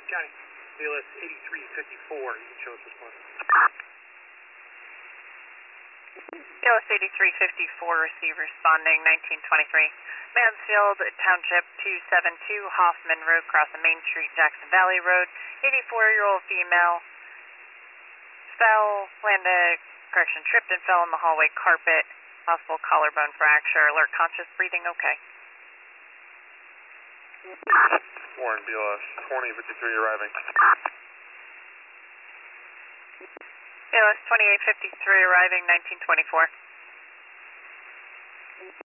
County. BLS 8354, you can show us this one. BLS 8354, receive responding 1923. Mansfield Township 272, Hoffman Road, crossing Main Street, Jackson Valley Road. 84-year-old female tripped and fell in the hallway carpet. Possible collarbone fracture. Alert, conscious, breathing okay. Warren, BLS 2053 arriving. BLS 2853 arriving 1924.